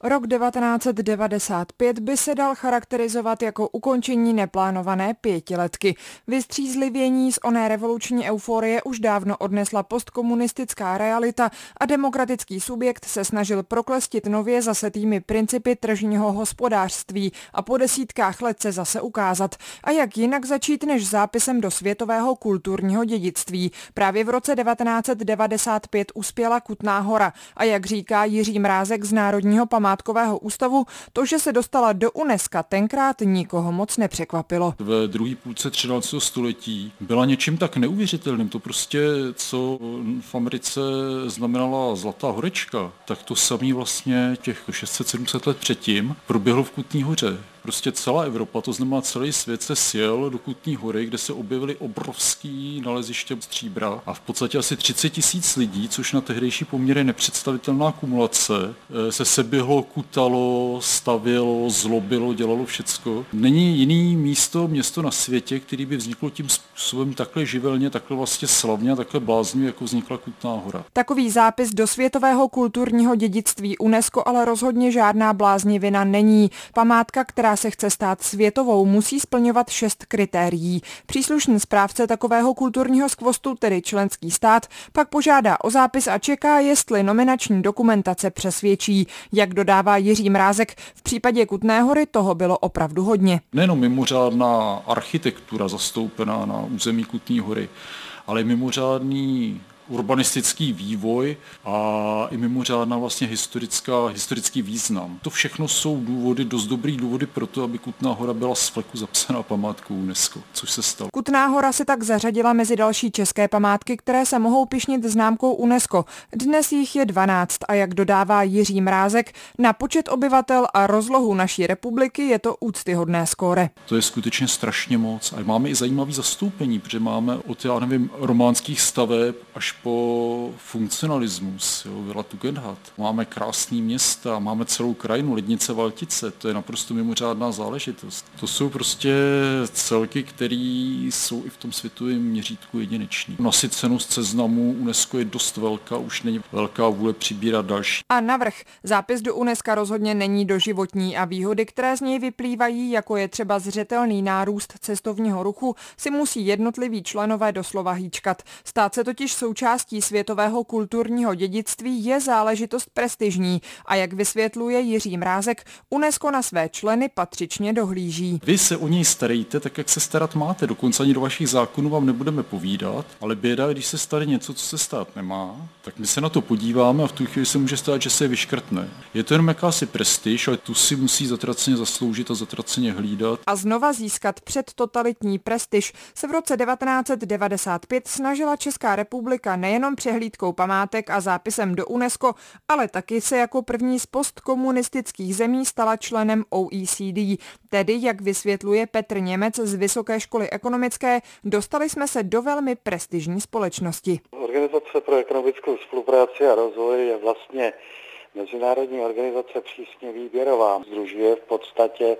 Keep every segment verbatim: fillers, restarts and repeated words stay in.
Rok devatenáct set devadesát pět by se dal charakterizovat jako ukončení neplánované pětiletky. Vystřízlivění z oné revoluční euforie už dávno odnesla postkomunistická realita a demokratický subjekt se snažil proklestit nově zasetými principy tržního hospodářství a po desítkách let se zase ukázat. A jak jinak začít než zápisem do světového kulturního dědictví. Právě v roce devatenáct set devadesát pět uspěla Kutná Hora a jak říká Jiří Mrázek z Národního památkového ústavu, to, že se dostala do UNESCO, tenkrát nikoho moc nepřekvapilo. Ve druhé půlce třináctého století byla něčím tak neuvěřitelným. To prostě, co v Americe znamenala Zlatá horečka, tak to samé vlastně těch šest set sedm set let předtím proběhlo v Kutné Hoře. Prostě celá Evropa, to znamená celý svět, se sjel do Kutné Hory, kde se objevily obrovský naleziště stříbra a v podstatě asi třicet tisíc lidí, což na tehdejší poměry nepředstavitelná kumulace, se seběhlo, kutalo, stavělo, zlobilo, dělalo všecko. Není jiný místo, město na světě, který by vzniklo tím způsobem takhle živelně, takhle vlastně slavně a takhle bláznivě, jako vznikla Kutná Hora. Takový zápis do světového kulturního dědictví UNESCO ale rozhodně žádná bláznivina není. Památka, která se chce stát světovou, musí splňovat šest kritérií. Příslušný správce takového kulturního skvostu, tedy členský stát, pak požádá o zápis a čeká, jestli nominační dokumentace přesvědčí. Jak dodává Jiří Mrázek, v případě Kutné Hory toho bylo opravdu hodně. Nejenom mimořádná architektura zastoupená na území Kutné Hory, ale mimořádný urbanistický vývoj a i mimořádná vlastně historická, historický význam. To všechno jsou důvody, dost dobrý důvody pro to, aby Kutná Hora byla z fleku zapsaná památkou UNESCO, což se stalo. Kutná Hora se tak zařadila mezi další české památky, které se mohou pyšnit známkou UNESCO. Dnes jich je dvanáct a jak dodává Jiří Mrázek, na počet obyvatel a rozlohu naší republiky je to úctyhodné skóre. To je skutečně strašně moc a máme i zajímavý zastoupení, protože máme od, já nevím, románských staveb až po funkcionalismus, jo, Vila Tugendhat. Máme krásný města, máme celou krajinu, Lednice, Valtice, to je naprosto mimořádná záležitost. To jsou prostě celky, které jsou i v tom světovém měřítku jedinečný. Nasycenost seznamu UNESCO je dost velká, už není velká vůle přibírat další. A navrch, zápis do UNESCO rozhodně není doživotní a výhody, které z něj vyplývají, jako je třeba zřetelný nárůst cestovního ruchu, si musí jednotliví členové doslova hýčkat. Stát se totiž součástí světového kulturního dědictví je záležitost prestižní a jak vysvětluje Jiří Mrázek, UNESCO na své členy patřičně dohlíží. Vy se o něj starejte tak, jak se starat máte, dokonce ani do vašich zákonů vám nebudeme povídat, ale běda, když se stane něco, co se stát nemá, tak my se na to podíváme a v tu chvíli se může stát, že se je vyškrtne. Je to jenom jakási prestiž, ale tu si musí zatraceně zasloužit a zatraceně hlídat. A znova získat předtotalitní prestiž se v roce devatenáct set devadesát pět snažila Česká republika nejenom přehlídkou památek a zápisem do UNESCO, ale taky se jako první z postkomunistických zemí stala členem O E C D. Tedy, jak vysvětluje Petr Němec z Vysoké školy ekonomické, dostali jsme se do velmi prestižní společnosti. Organizace pro ekonomickou spolupráci a rozvoj je vlastně mezinárodní organizace přísně výběrová. Sdružuje v podstatě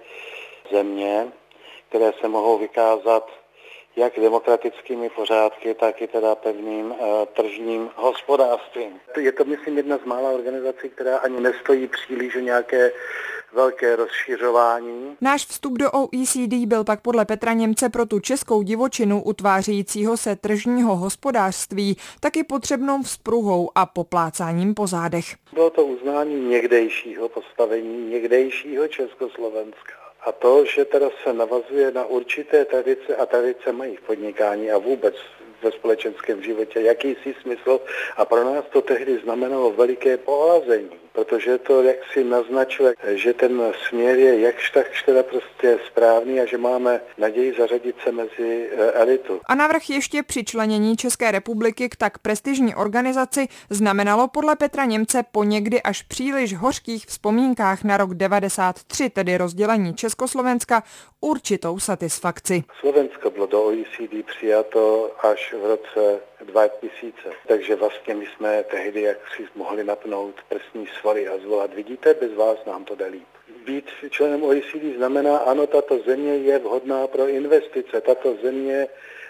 země, které se mohou vykázat jak demokratickými pořádky, tak i teda pevným uh, tržním hospodářstvím. Je to, myslím, jedna z mála organizací, která ani nestojí příliš o nějaké velké rozšiřování. Náš vstup do O E C D byl pak podle Petra Němce pro tu českou divočinu utvářejícího se tržního hospodářství taky potřebnou vzpruhou a poplácáním po zádech. Bylo to uznání někdejšího postavení, někdejšího Československa. A to, že teda se navazuje na určité tradice a tradice mají v podnikání a vůbec ve společenském životě jakýsi smysl a pro nás to tehdy znamenalo veliké pohlazení, protože to jaksi naznačuje, že ten směr je jakž takž teda prostě správný a že máme naději zařadit se mezi elitu. A navrch ještě přičlenění České republiky k tak prestižní organizaci znamenalo podle Petra Němce po někdy až příliš hořkých vzpomínkách na rok devadesát tři, tedy rozdělení Československa, určitou satisfakci. Slovensko bylo do O E C D přijato až v roce dva tisíce. Takže vlastně my jsme tehdy jak si mohli napnout prsní svaly a zvolat, vidíte, bez vás nám to jde líp. Být členem O E C D znamená, ano, tato země je vhodná pro investice, tato země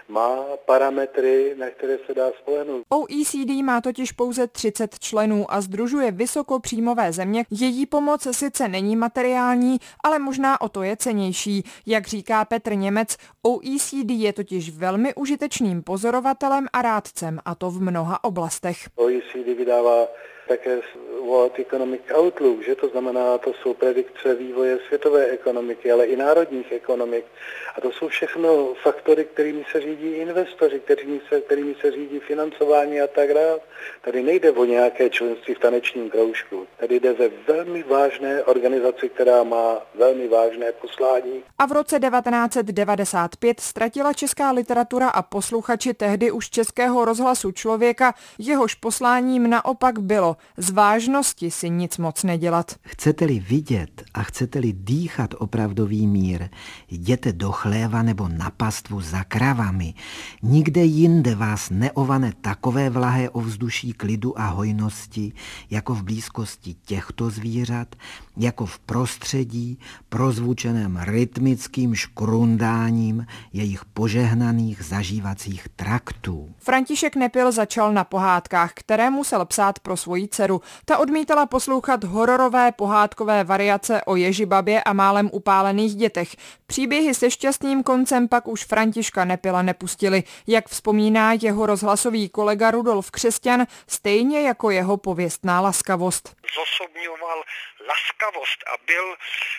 má parametry, na které se dá spolehnout. O E C D má totiž pouze třicet členů a sdružuje vysokopříjmové země. Její pomoc sice není materiální, ale možná o to je cennější. Jak říká Petr Němec, O E C D je totiž velmi užitečným pozorovatelem a rádcem, a to v mnoha oblastech. O E C D vydává také World Economic Outlook, že to znamená, to jsou predikce vývoje světové ekonomiky, ale i národních ekonomik. A to jsou všechno faktory, kterými se řídí investoři, kterými se, kterými se řídí financování a tak dále. Tady nejde o nějaké členství v tanečním kroužku. Tady jde ve velmi vážné organizaci, která má velmi vážné poslání. A v roce devatenáct set devadesát pět ztratila česká literatura a posluchači tehdy už Českého rozhlasu člověka, jehož posláním naopak bylo z vážnosti si nic moc nedělat. Chcete-li vidět a chcete-li dýchat opravdový mír, jděte do chléva nebo na pastvu za kravami. Nikde jinde vás neovane takové vlahé ovzduší klidu a hojnosti, jako v blízkosti těchto zvířat, jako v prostředí prozvučeném rytmickým škrundáním jejich požehnaných zažívacích traktů. František Nepil začal na pohádkách, které musel psát pro svoji dceru. Ta odmítala poslouchat hororové pohádkové variace o Ježibabě a málem upálených dětech. Příběhy se šťastným koncem pak už Františka Nepila nepustili, jak vzpomíná jeho rozhlasový kolega Rudolf Křesťan, stejně jako jeho pověstná laskavost. Zosobňoval laskavost a byl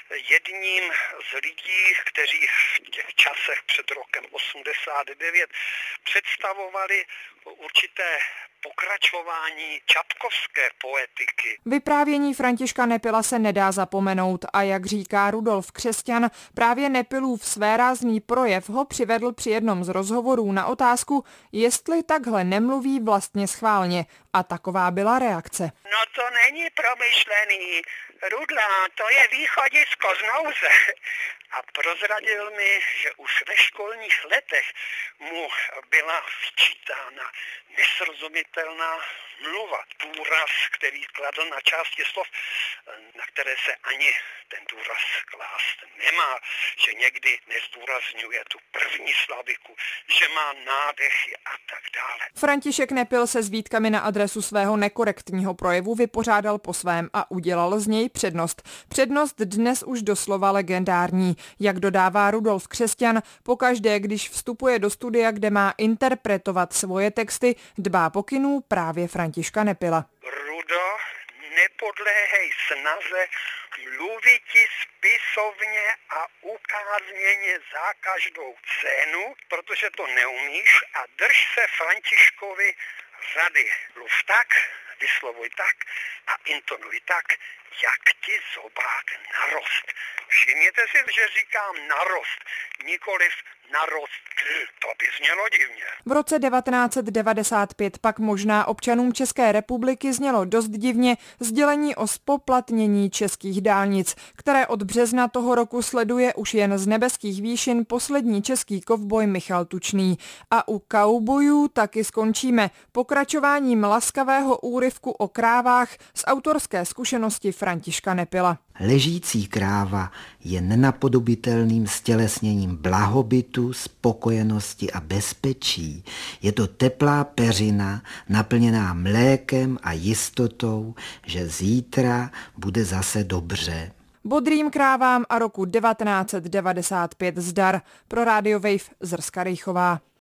jedním z lidí, kteří v těch časech před rokem osmdesát devět představovali určité pokračování čapkovské poetiky. Vyprávění Františka Nepila se nedá zapomenout a jak říká Rudolf Křesťan, právě Nepilův svérázný projev ho přivedl při jednom z rozhovorů na otázku, jestli takhle nemluví vlastně schválně. A taková byla reakce. No to není promyšlený, Rudla, to je východisko z nouze. A prozradil mi, že už ve školních letech mu byla vyčítána nesrozumitelná mluva, důraz, který kladl na části slov, na které se ani ten důraz klást nemá, že někdy nezdůrazňuje tu první slabiku, že má nádechy a tak dále. František Nepil se s výtkami na adresu svého nekorektního projevu vypořádal po svém a udělal z něj přednost. Přednost dnes už doslova legendární. Jak dodává Rudolf Křesťan, pokaždé, když vstupuje do studia, kde má interpretovat svoje texty, dbá pokynů právě Františka Nepila. Rudo, nepodléhej snaze mluviti spisovně a ukázněně za každou cenu, protože to neumíš, a drž se Františkovi řady. Mluv tak, vyslovuj tak a intonuj tak, jak ti zobák narost. Všimněte si, že říkám narost, nikoliv narost, to by znělo divně. V roce devatenáct set devadesát pět pak možná občanům České republiky znělo dost divně sdělení o spoplatnění českých dálnic, které od března toho roku sleduje už jen z nebeských výšin poslední český kovboj Michal Tučný. A u kaubojů taky skončíme pokračováním laskavého úryvku o krávách z autorské zkušenosti Františka Nepila. Ležící kráva je nenapodobitelným stělesněním blahobytu, spokojenosti a bezpečí. Je to teplá peřina, naplněná mlékem a jistotou, že zítra bude zase dobře. Bodrým krávám a roku devatenáct set devadesát pět zdar. Pro Radio Wave Zrska Rejchová.